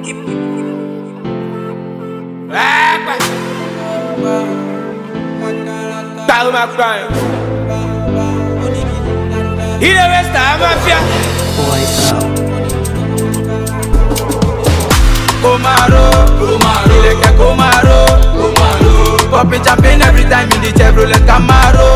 Popping champagne every time in the Chevrolet Camaro.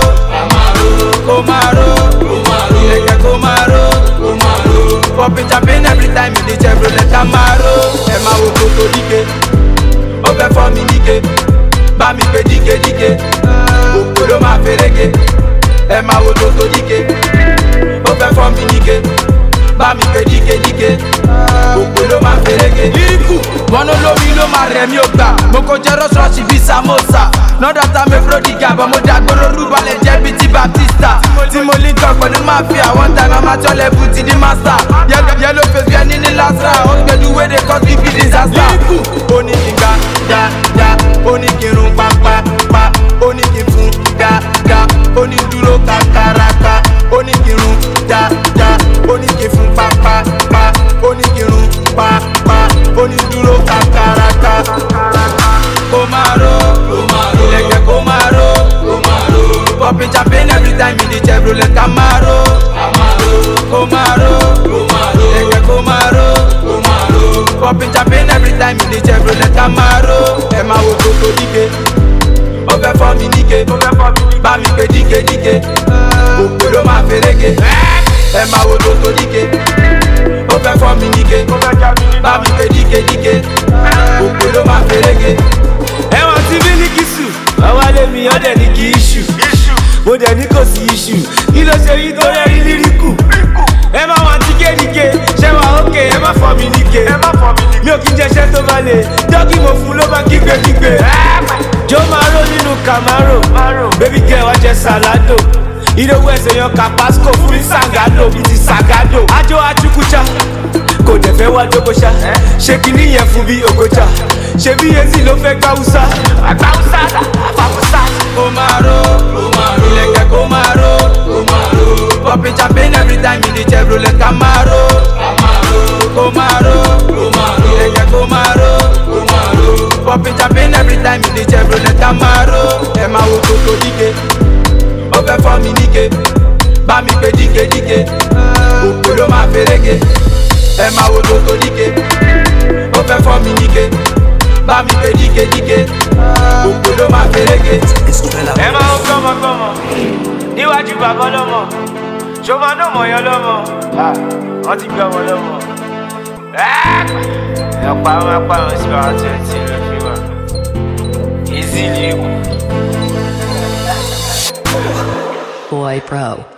Popping champagne every time in the Chevrolet Camaro. Emma wo koko dike, o fẹ́ fọ́ mi níke, bá mi pé díke. Òkúló máa fẹ́rẹ́gẹ́. Emma wo koko dike, o fẹ́ fọ́ mi níke, bá mi pé díke. Òkúló máa fẹ́rẹ́gẹ́. Líríkù, wọ́n lómi ló máa rẹ̀ mí ó gbà. Mo kò jẹ́ rọ́ṣọ́ọ̀ṣì bíi samosa. Not that I'm a prodigal, but mo dàgbòrò rúbalẹ̀ jẹ́ bíi ti Baptista. Tí mo link up pẹ̀lú mafia, one time I'm at your level ti di master. Yellow face bí ẹni ní lasra, ó gbẹ̀dú wey dey cause big disaster. Ó ní kí n ga, ó ní kí n rún pa, ó ní kí n fún ga, ó ní dúró kakaraka, ó ní kí n rún da, ó ní kí n fún pa, ó ní kí n rún pa, ó ní dúró kakaraka. Popping champagne every time in the Chevrolet Camaro. Popping champagne every time in the Chevrolet Camaro. Emma wo koko dike, o fẹ́ fọ́ mi níke, bá mi pé díke. Òkúló máa fẹ́rẹ́gẹ́. Emma wo koko dike, o fẹ́ fọ́ mi níke, bá mi pé díke. Òkúló máa fẹ́rẹ́gẹ́. Ẹ̀wọ̀n tí bí ní kìsù, àwa lè mi ọ̀dẹ̀ ní kì í ṣù. Mo dẹ̀ ní kò sí iṣu, kí ló ṣe yí tó rẹ́rí líríkù? Ẹ má wá díke, ṣé wà ókè, ẹ má fọ́ mi níke. Mi ò kí ń jẹṣẹ́ tó bá lè, dọ́kì mo fún ló bá kígbe. Jó máa ró nínú Camaro, baby girl wá jẹ salado. Ìdòwú ẹsẹ̀ yan Capasco fún mi Sangado, bí ti Sagado. Ajo Achukucha, kò dẹ̀ fẹ́ wá dókòṣá. Ṣé kí níyẹn fún bí Okocha? Ṣé bí Yezi ló fẹ́ gbáwúsá? Àgbáwúsá, àfàwúsá. Popping champagne every time in the Chevrolet Camaro. Popping champagne every time in the Chevrolet Camaro. Emma wo koko dike, o fẹ́ fọ́ mi níke, bá mi pé díke. Òkúló máa fẹ́rẹ́gẹ́. Emma wo koko dike, o fẹ́ fọ́ mi níke, bá mi pé díke. Òkúló máa fẹ́rẹ́gẹ́. Emma wo gbọ́mọ, níwájú bàbá ọlọ́mọ. Ṣọmọ náà mọ̀ yọ lọ́mọ, wọ́n ti gbé ọmọ lọ́mọ. Ẹ̀pà máa pa àwọn sí àwọn tí ó ti lọ fi wá. Easy Boy Pro.